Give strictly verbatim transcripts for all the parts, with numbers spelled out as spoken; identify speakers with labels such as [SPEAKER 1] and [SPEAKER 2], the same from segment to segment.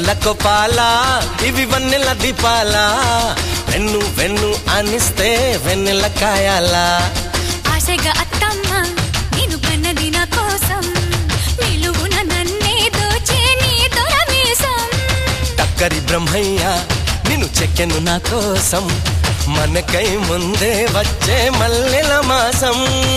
[SPEAKER 1] కన్నులకు పాలా ఇవి వన్నెల దీపాలా వెన్ను వెన్ను అనిస్తే వెన్నెల కాయాలా
[SPEAKER 2] ఆశగా అత్తమ్మ నేను కన్నది నా కోసం నిలువున నన్నే దోచే నీ దొరమీసం
[SPEAKER 1] టక్కరి బ్రహ్మయ్య నిన్ను చెక్కెను నా కోసం మనకై ముందే వచ్చే మల్లెల మాసం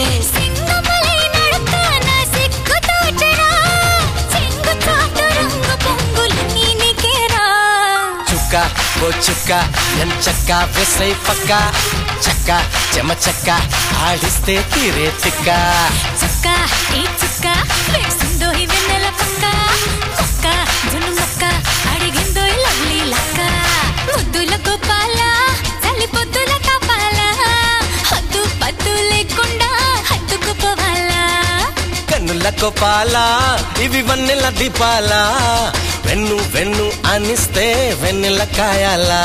[SPEAKER 1] ఓ చుక్క ఎంచక్క వెసై పక్క చక్క చెమ చక్క ఆడిస్తే తీరే తిక్క
[SPEAKER 2] చక్క ఈ చుక్క వేసిందో ఈ వెన్నెల పక్క పక్క జున్ను మొక్క అడిగిందో ఈ లవ్లీ లక్క ముద్దుల గోపాల చలి పొద్దుల కాపాల హద్దు పద్దు లేకుండా హత్తుకుపోవాలా
[SPEAKER 1] కన్నులకు పాలా ఇవి వన్నెల దీపాలా వెన్ను వెన్ను అనిస్తే వెన్నెల కాయాలా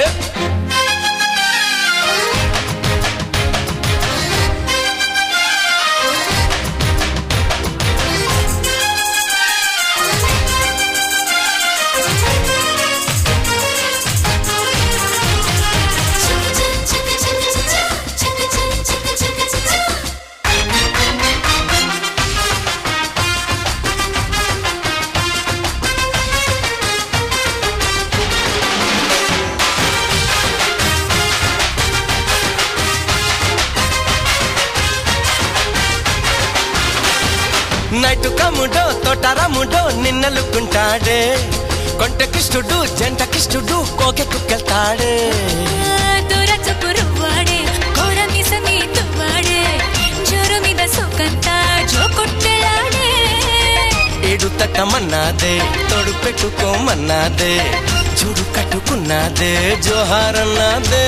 [SPEAKER 1] నైటు కముడో తోటరముడో నిన్నలుకుంటాడే కొంటకిష్టుడు జంటకిష్టుడు కోకె కుక్కెళ్తాడే
[SPEAKER 2] దూరచుపురువాడే కోరమిసమి తువ్వాడే జోరు మీద సుకంతా జో కొట్టెలాడే
[SPEAKER 1] ఏడు తట్టమన్నాదే తోడు పెట్టుకోమన్నాదే చూడు కట్టుకున్నాదే జోహారన్నాదే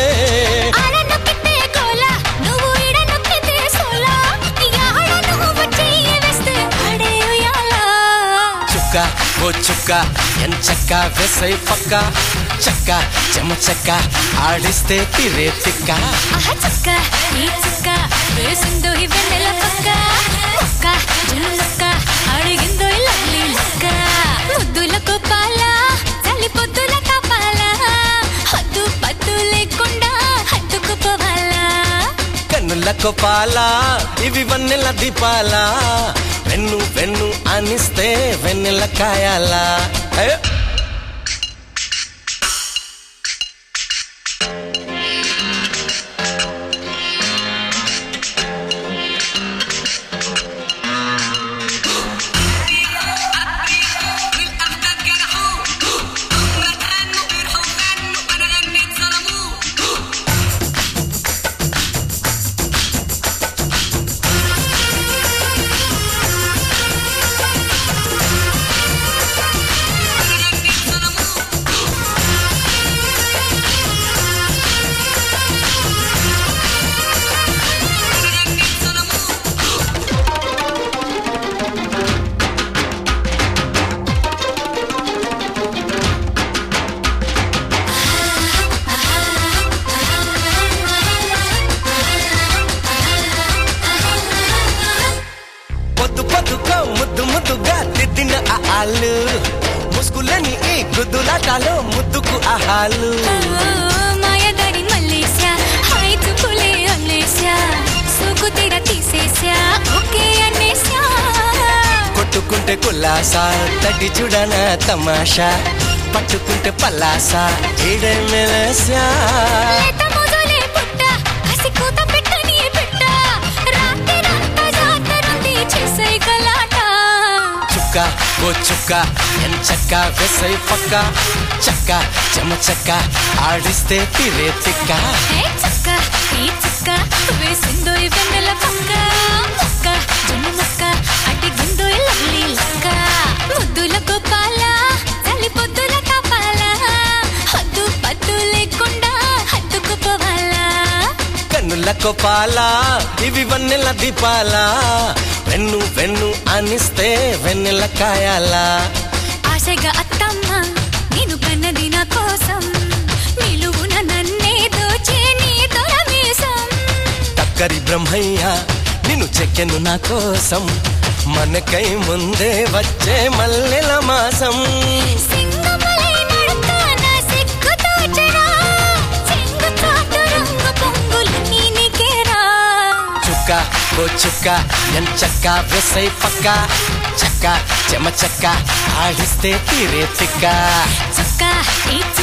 [SPEAKER 1] ఓ చుక్క ఎంచక్క వెసై పక్క చక్క చెమ చక్క ఆడిస్తే తీరే తిక్క
[SPEAKER 2] చక్క ఈ చుక్క వేసిందో ఈ వెన్నెల పక్క పక్క జున్ను లక్క అడిగిందో ఈ లవ్లీ లక్క ముద్దుల గోపాల చలి పొద్దుల కాపాల హద్దు పద్దు లేకుండా హత్తుకుపోవాలా
[SPEAKER 1] కన్నులకు పాలా ఇవి వన్నెల దీపాలా వెన్ను వెన్ను అనిస్తే వెన్నెల కాయాలా ముద్దు ముద్దుగా తిద్దిన ఆలు ముసుగులని ఈ గుద్దులాటాలో ముద్దుకు ఆహాలు
[SPEAKER 2] మాయదాడి మల్లేశా హాయ్ తుపులే అల్లేశా సోకు తీర తీసేశా ఓకే అనేశా
[SPEAKER 1] కొట్టుకుంటే కుల్లాసా తడి చూడన తమాషా పట్టుకుంటే పల్లాసా ఏడే మెలసా ఓ చుక్క ఎంచక్క వెసై పక్క చక్క చెమ చక్క ఆడిస్తే తీరే తిక్క
[SPEAKER 2] చక్క ఈ చుక్క వేసిందో ఈ వెన్నెల పక్క పక్క జున్ను మొక్క అడిగిందో ఈ లవ్లీ లక్క ముద్దుల గోపాల చలి పొద్దుల కాపాల హద్దు పద్దు లేకుండా హత్తుకుపోవాలా
[SPEAKER 1] కన్నులకు పాలా ఇవి వన్నెల దీపాలా వెన్ను వెన్ను అనిస్తే వెన్నెల కాయాలా
[SPEAKER 2] ఆశగా అత్తమ్మ నేను కన్నది నా కోసం నిలువున నన్నే దోచే నీ దొరమీసం
[SPEAKER 1] టక్కరి బ్రహ్మయ్య నిన్ను చెక్కెను నా కోసం మనకై ముందే వచ్చే మల్లెల మాసం
[SPEAKER 2] సింగమలై
[SPEAKER 1] ఓ చుక్క ఎంచక్క వెసై పక్క చక్క చెమ చక్క ఆడిస్తే తీరే తిక్క
[SPEAKER 2] చుక్క ఈ